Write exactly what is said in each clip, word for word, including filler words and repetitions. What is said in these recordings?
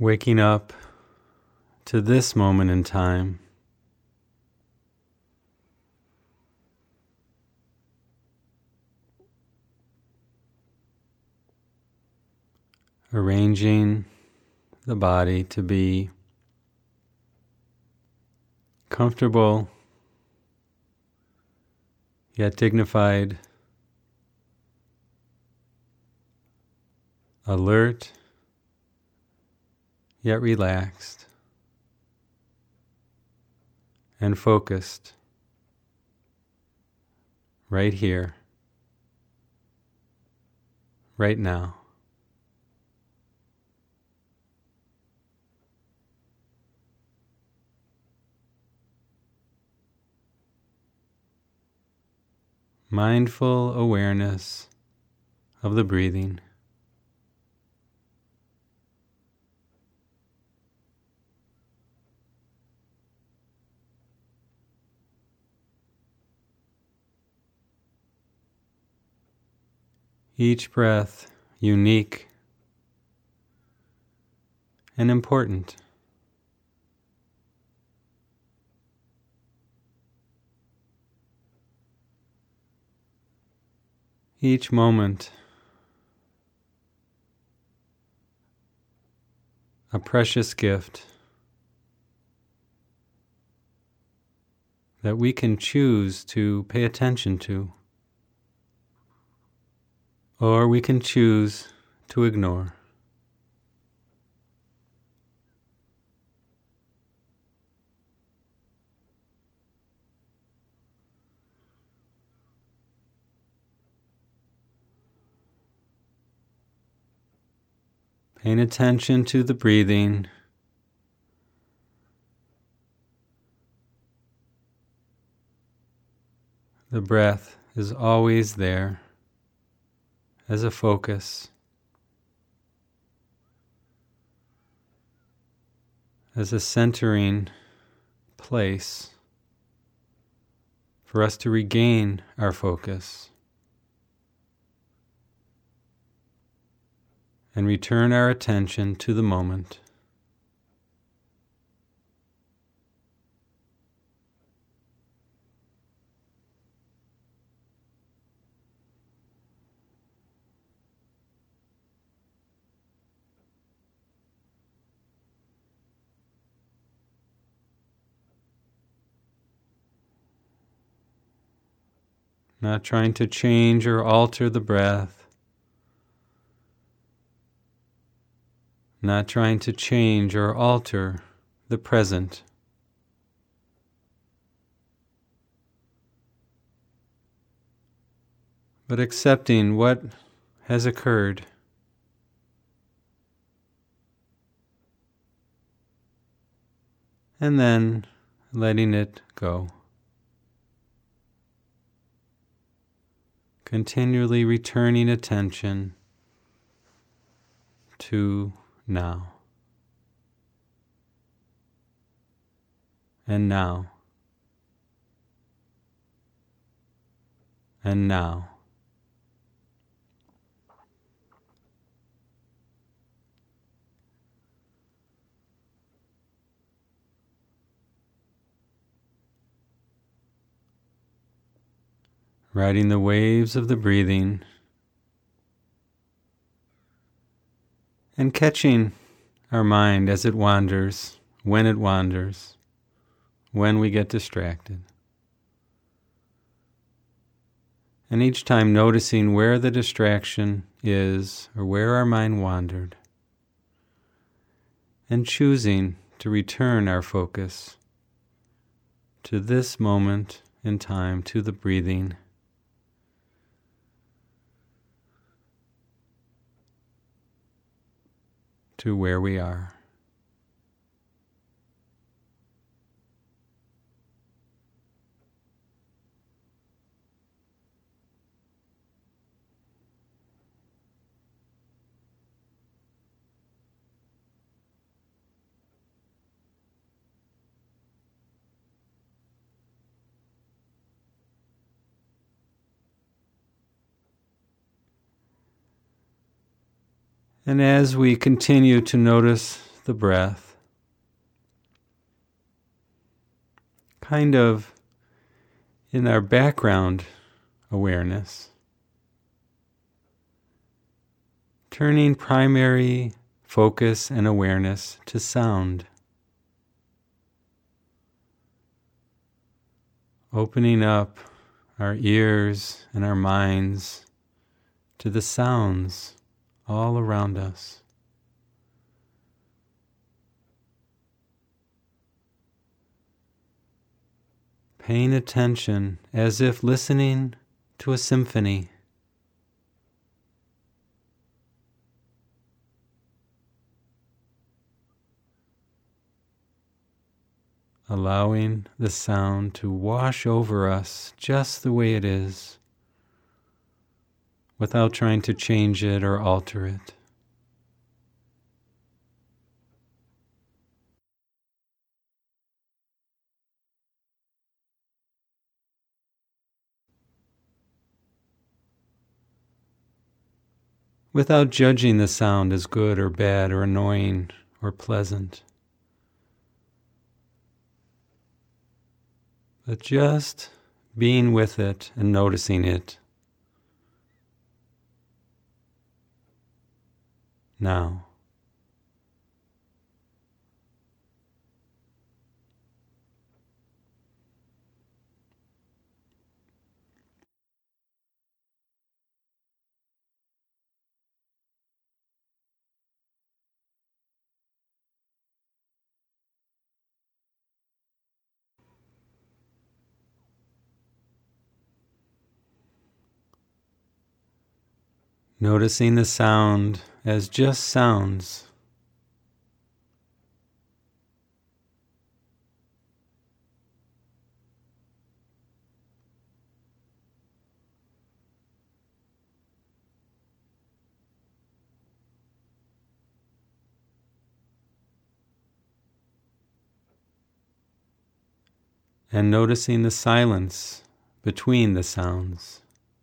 Waking up to this moment in time, arranging the body to be comfortable yet dignified, alert yet relaxed, and focused right here, right now. Mindful awareness of the breathing. Each breath unique and important. Each moment a precious gift that we can choose to pay attention to, or we can choose to ignore. Paying attention to the breathing, the breath is always there as a focus, as a centering place for us to regain our focus and return our attention to the moment. Not trying to change or alter the breath. Not trying to change or alter the present. But accepting what has occurred. And then letting it go. Continually returning attention to now. And now. And now. Riding the waves of the breathing and catching our mind as it wanders, when it wanders, when we get distracted. And each time noticing where the distraction is or where our mind wandered, and choosing to return our focus to this moment in time, to the breathing. To where we are. And as we continue to notice the breath, kind of in our background awareness, turning primary focus and awareness to sound, opening up our ears and our minds to the sounds all around us. Paying attention as if listening to a symphony. Allowing the sound to wash over us just the way it is, without trying to change it or alter it. Without judging the sound as good or bad or annoying or pleasant. But just being with it and noticing it now. Noticing the sound as just sounds. And noticing the silence between the sounds.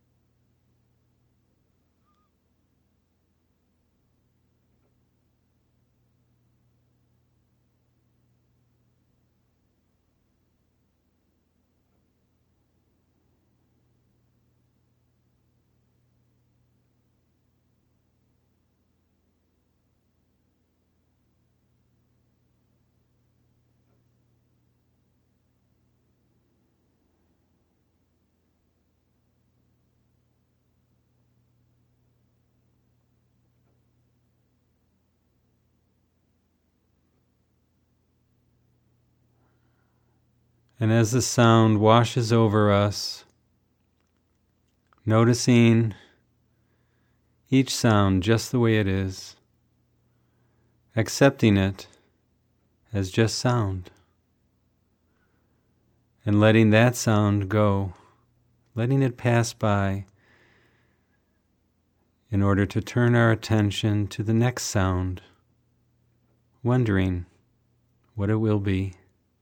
And as the sound washes over us, noticing each sound just the way it is, accepting it as just sound, and letting that sound go, letting it pass by in order to turn our attention to the next sound, wondering what it will be.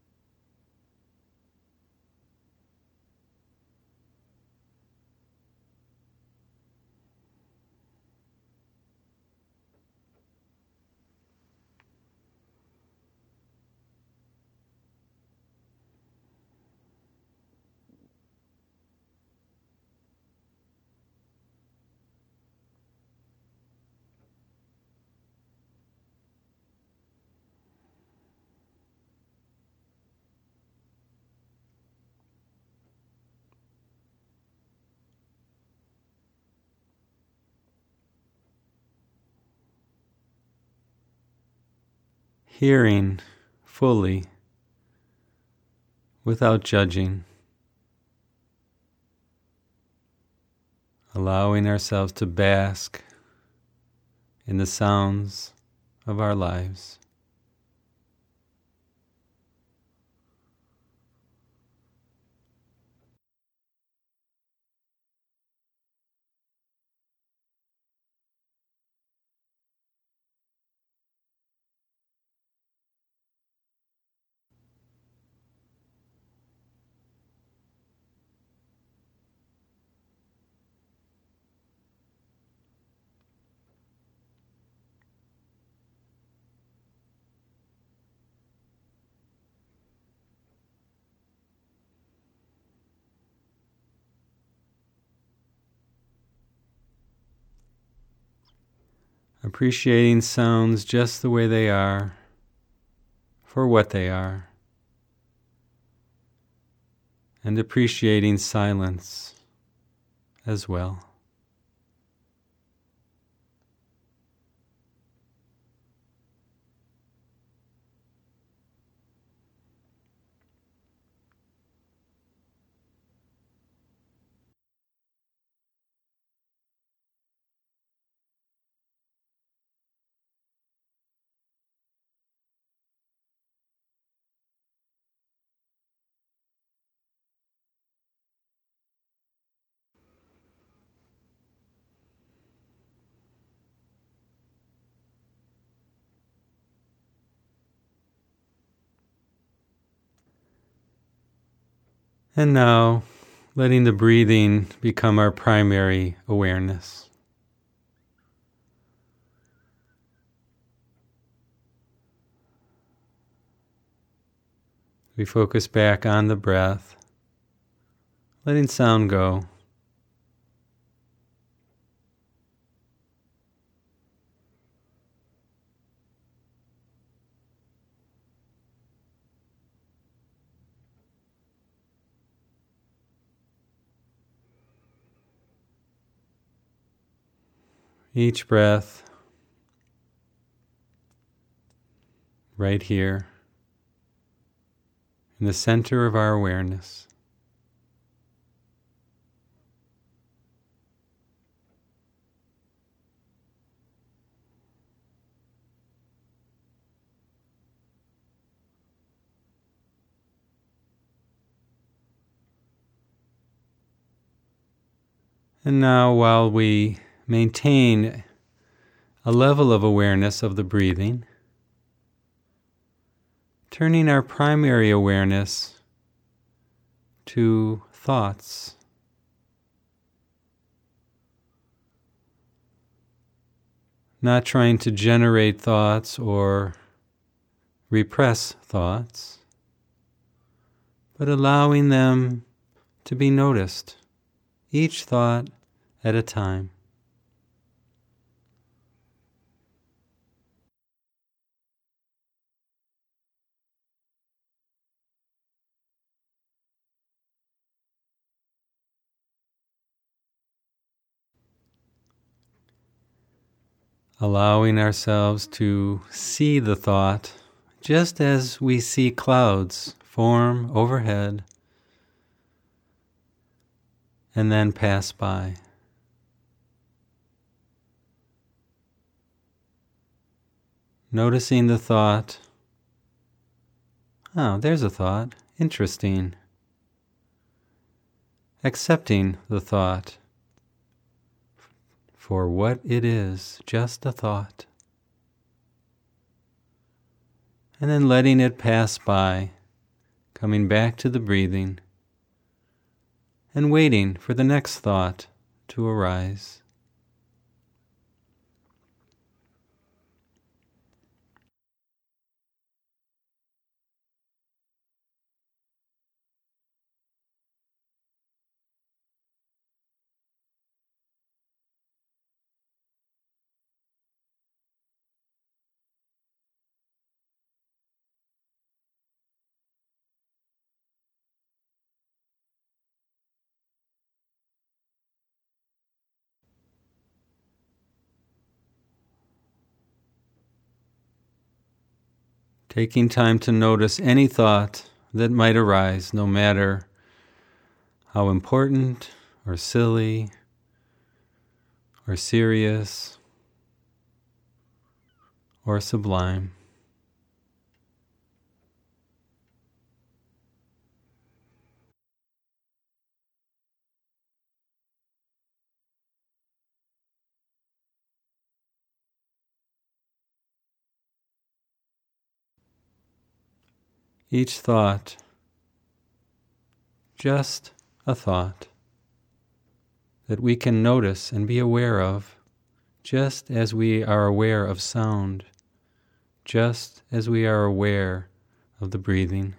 Hearing fully, without judging, allowing ourselves to bask in the sounds of our lives. appreciating sounds just the way they are, for what they are, and appreciating silence as well. And now, letting the breathing become our primary awareness. We focus back on the breath, letting sound go. Each breath, right here, in the center of our awareness. And now, while we maintain a level of awareness of the breathing, turning our primary awareness to thoughts. Not trying to generate thoughts or repress thoughts, but allowing them to be noticed, each thought at a time. Allowing ourselves to see the thought just as we see clouds form overhead and then pass by. Noticing the thought, oh, there's a thought, interesting. Accepting the thought for what it is, just a thought. And then letting it pass by, coming back to the breathing, and waiting for the next thought to arise. Taking time to notice any thought that might arise, no matter how important or silly or serious or sublime. Each thought, just a thought that we can notice and be aware of, just as we are aware of sound, just as we are aware of the breathing.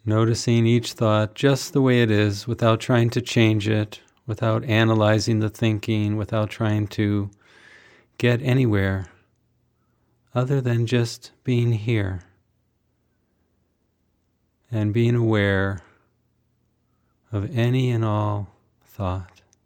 Noticing each thought just the way it is, without trying to change it, without analyzing the thinking, without trying to get anywhere other than just being here and being aware of any and all thought.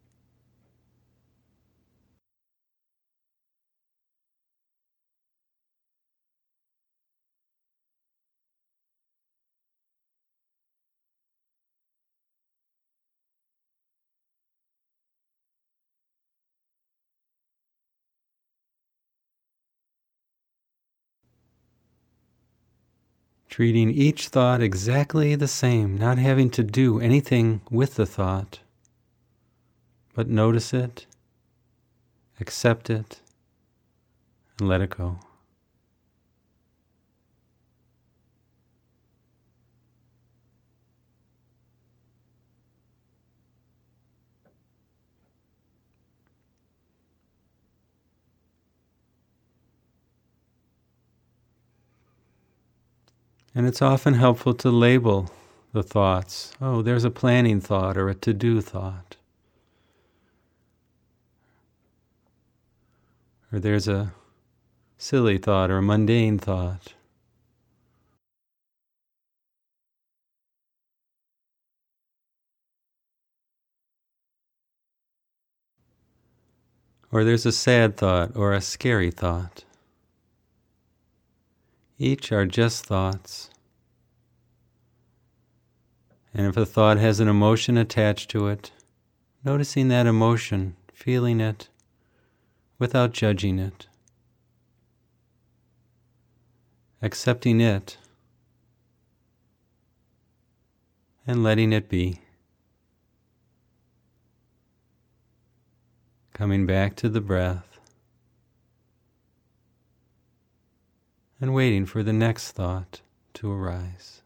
Treating each thought exactly the same, not having to do anything with the thought, but notice it, accept it, and let it go. And it's often helpful to label the thoughts. Oh, there's a planning thought or a to-do thought. Or there's a silly thought or a mundane thought. Or there's a sad thought or a scary thought. Each are just thoughts. And if a thought has an emotion attached to it, noticing that emotion, feeling it, without judging it, accepting it, and letting it be. Coming back to the breath and waiting for the next thought to arise.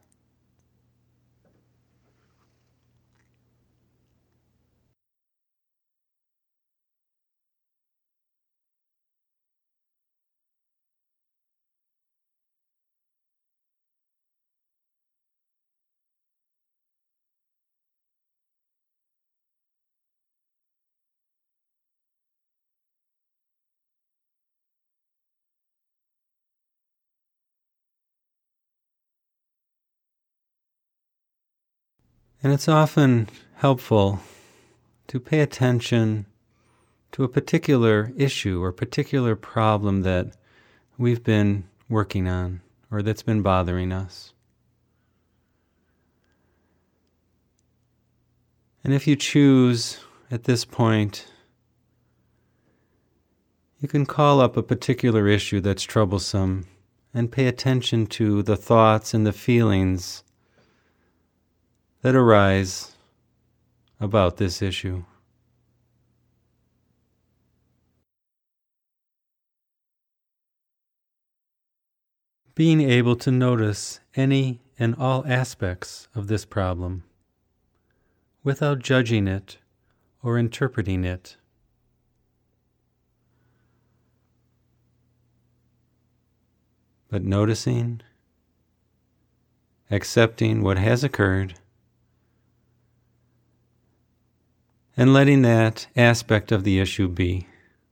And it's often helpful to pay attention to a particular issue or particular problem that we've been working on or that's been bothering us. And if you choose at this point, you can call up a particular issue that's troublesome and pay attention to the thoughts and the feelings that arise about this issue. Being able to notice any and all aspects of this problem without judging it or interpreting it. But noticing, accepting what has occurred, and letting that aspect of the issue be.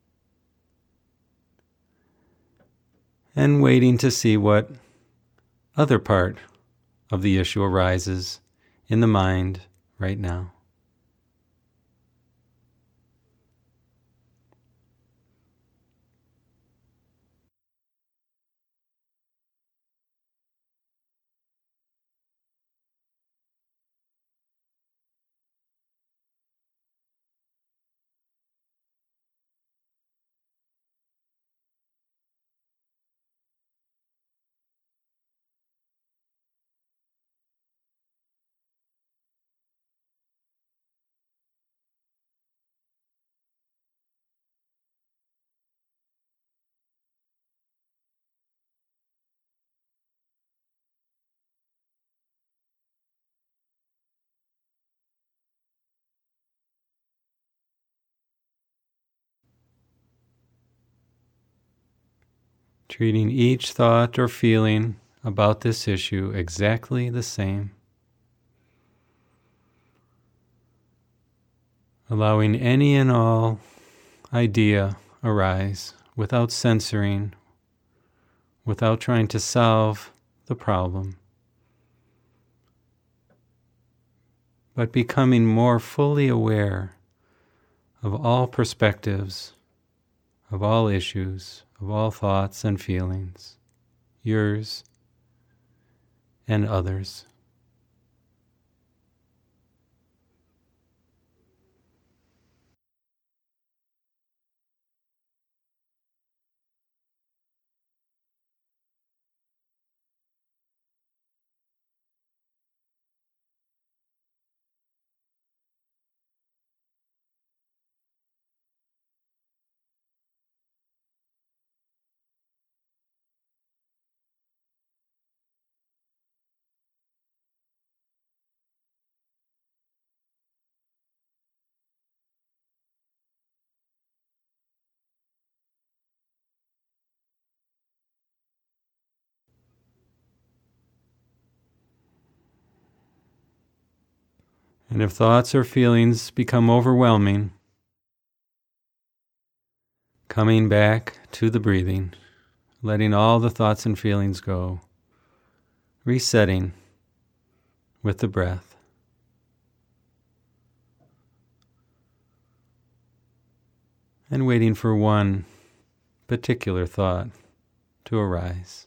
And waiting to see what other part of the issue arises in the mind right now. Treating each thought or feeling about this issue exactly the same. allowing any and all idea arise without censoring, without trying to solve the problem, but becoming more fully aware of all perspectives, of all issues, of all thoughts and feelings, yours and others. And if thoughts or feelings become overwhelming, coming back to the breathing, letting all the thoughts and feelings go, resetting with the breath. And waiting for one particular thought to arise.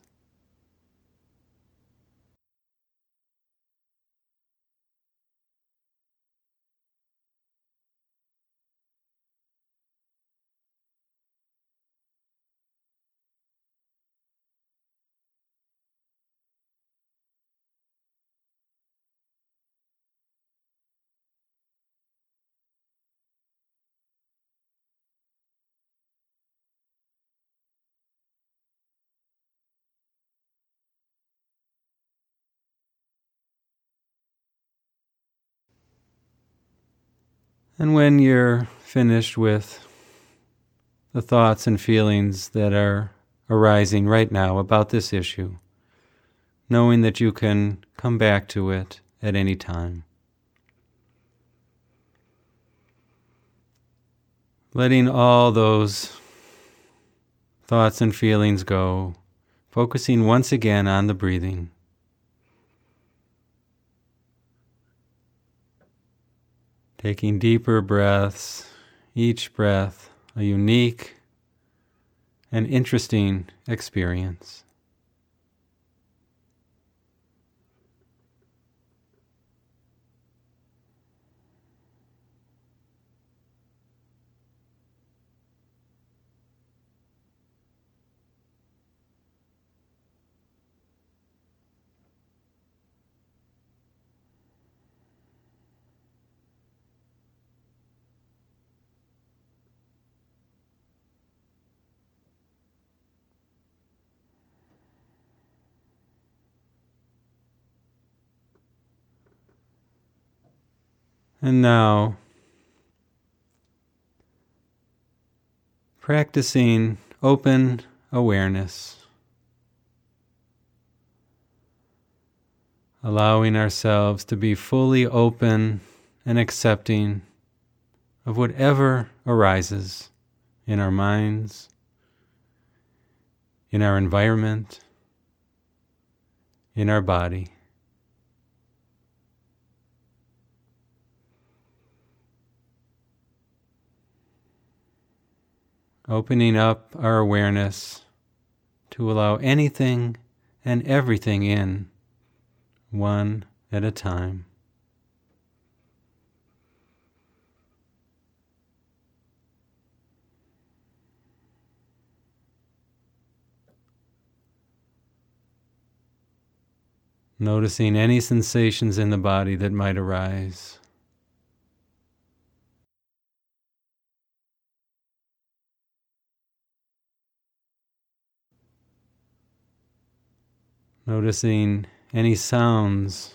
And when you're finished with the thoughts and feelings that are arising right now about this issue, knowing that you can come back to it at any time, letting all those thoughts and feelings go, focusing once again on the breathing. Taking deeper breaths, each breath a unique and interesting experience. And now, practicing open awareness, allowing ourselves to be fully open and accepting of whatever arises in our minds, in our environment, in our body. Opening up our awareness to allow anything and everything in, one at a time. Noticing any sensations in the body that might arise. Noticing any sounds.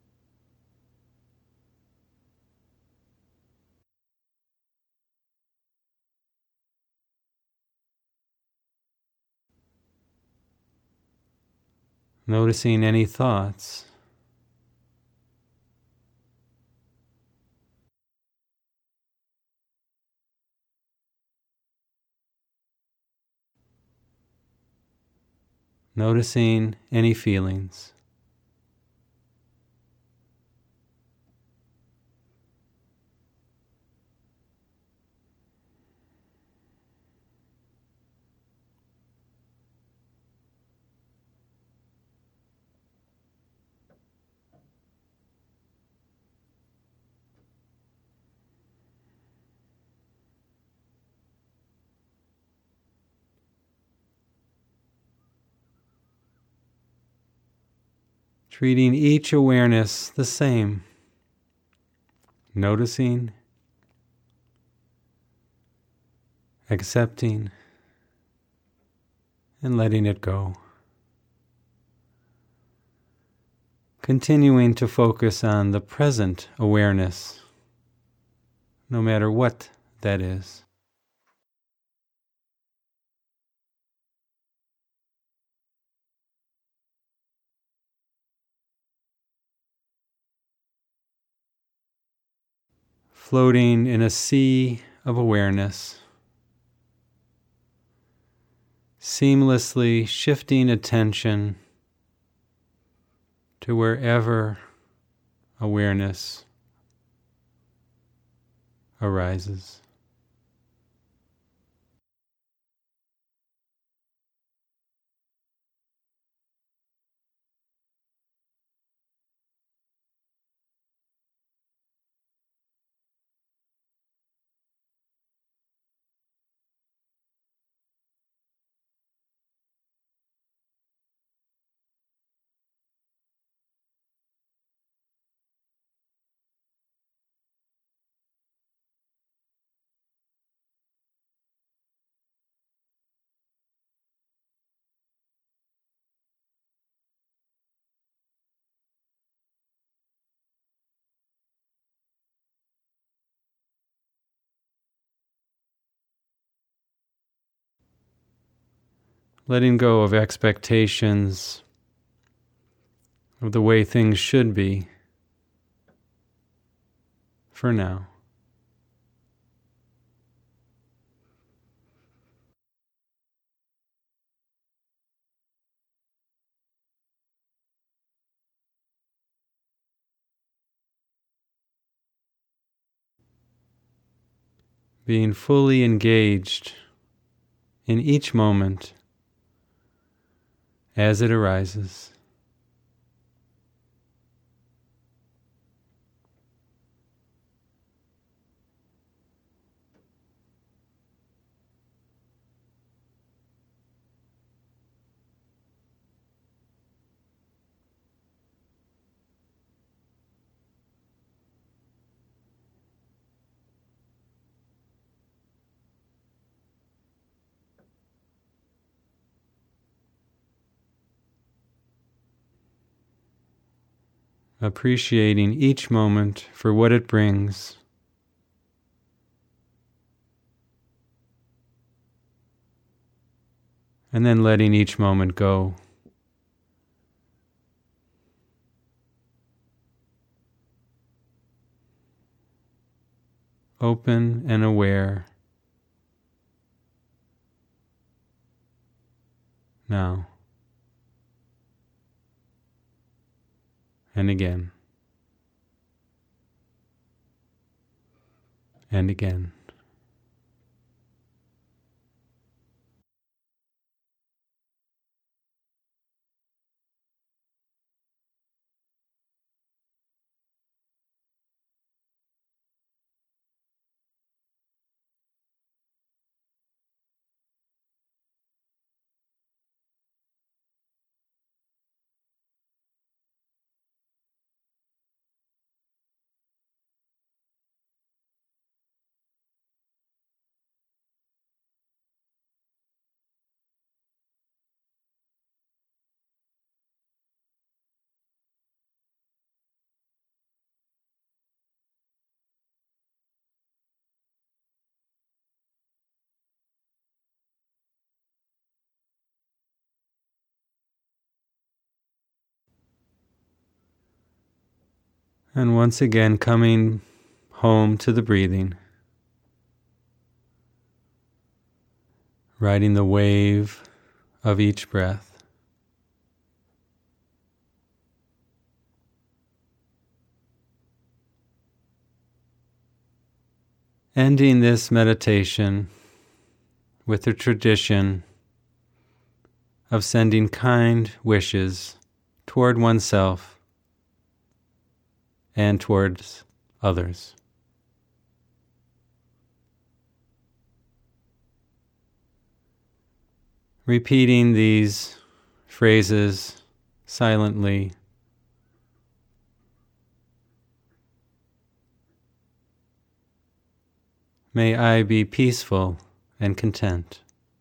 Noticing any thoughts. noticing any feelings. Treating each awareness the same, noticing, accepting, and letting it go. Continuing to focus on the present awareness, no matter what that is. Floating in a sea of awareness, seamlessly shifting attention to wherever awareness arises. Letting go of expectations of the way things should be for now. Being fully engaged in each moment as it arises. Appreciating each moment for what it brings. And then letting each moment go. Open and aware. Now. And again. And again. And once again, coming home to the breathing, riding the wave of each breath. Ending this meditation with the tradition of sending kind wishes toward oneself and towards others. Repeating these phrases silently, may I be peaceful and content.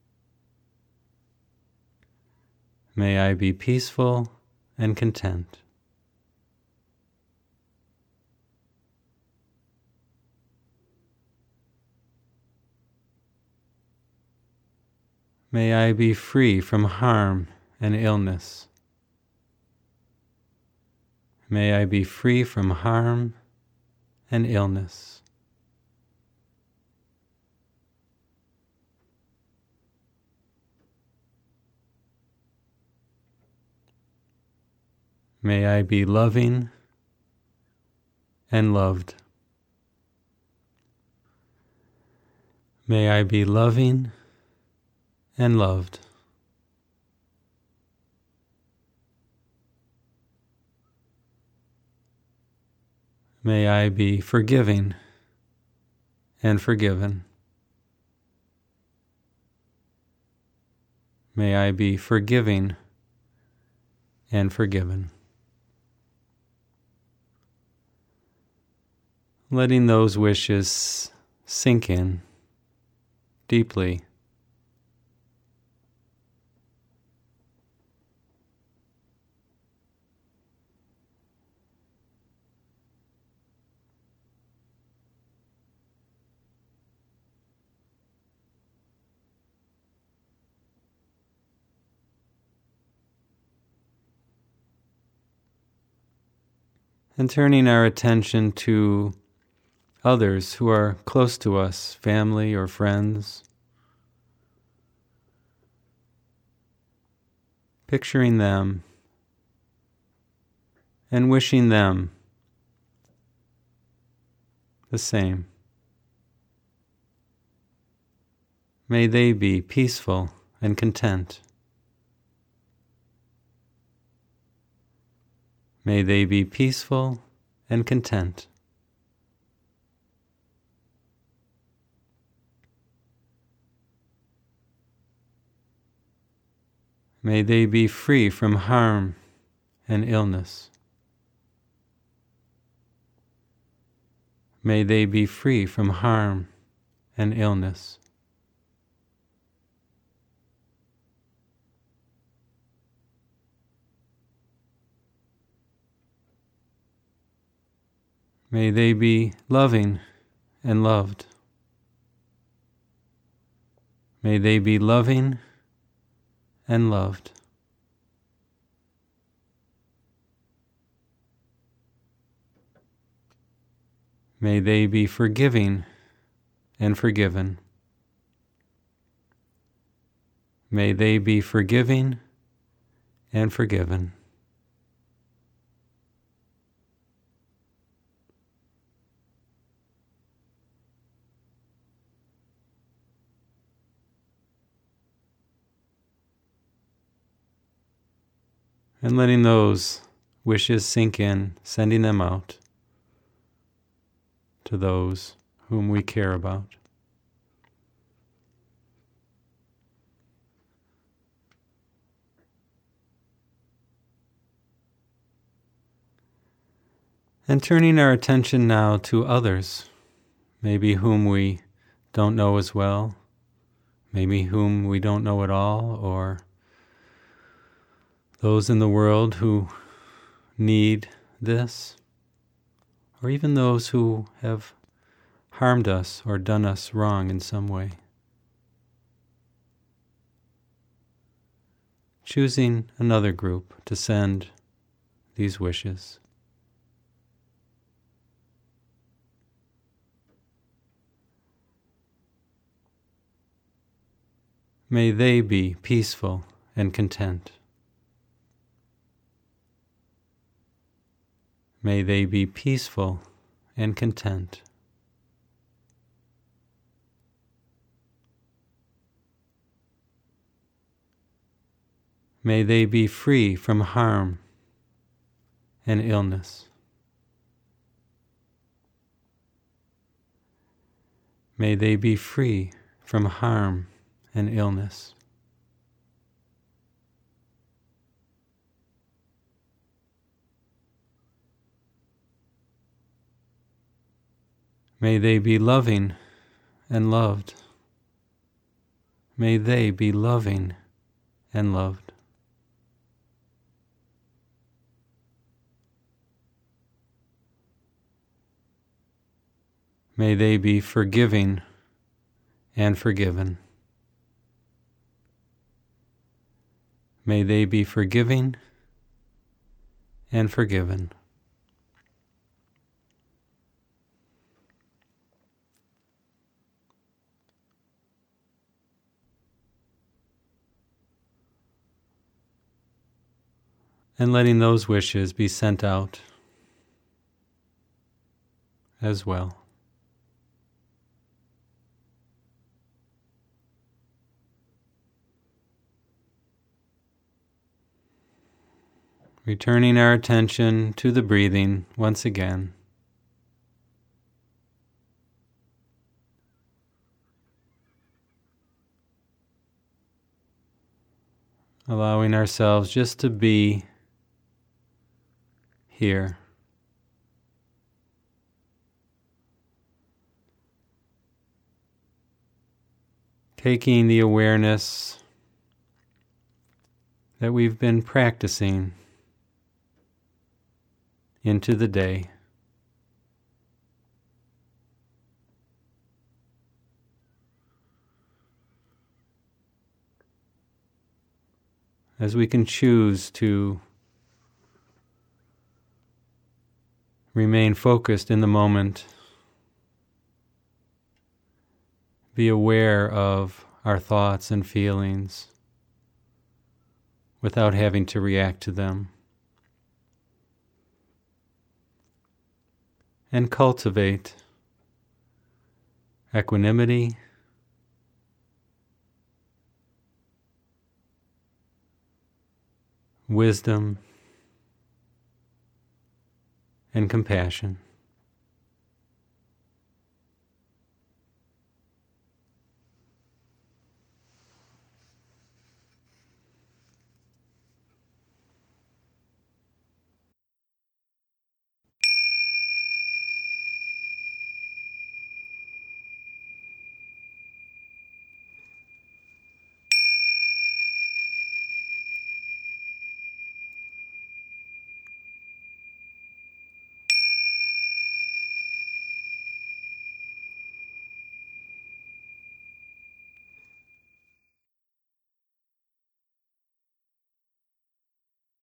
May I be peaceful and content. May I be free from harm and illness. May I be free from harm and illness. May I be loving and loved. May I be loving and loved. May I be forgiving and forgiven. May I be forgiving and forgiven. Letting those wishes sink in deeply. And turning our attention to others who are close to us, family or friends. Picturing them and wishing them the same. May they be peaceful and content. May they be peaceful and content. May they be free from harm and illness. May they be free from harm and illness. May they be loving and loved. May they be loving and loved. May they be forgiving and forgiven. May they be forgiving and forgiven. And letting those wishes sink in, sending them out to those whom we care about. And turning our attention now to others, maybe whom we don't know as well, maybe whom we don't know at all, or those in the world who need this, or even those who have harmed us or done us wrong in some way. Choosing another group to send these wishes. May they be peaceful and content. May they be peaceful and content. May they be free from harm and illness. May they be free from harm and illness. May they be loving and loved. May they be loving and loved. May they be forgiving and forgiven. May they be forgiving and forgiven. And letting those wishes be sent out as well. Returning our attention to the breathing once again. Allowing ourselves just to be here. Taking the awareness that we've been practicing into the day. As we can choose to remain focused in the moment, be aware of our thoughts and feelings without having to react to them. And cultivate equanimity, wisdom, and compassion.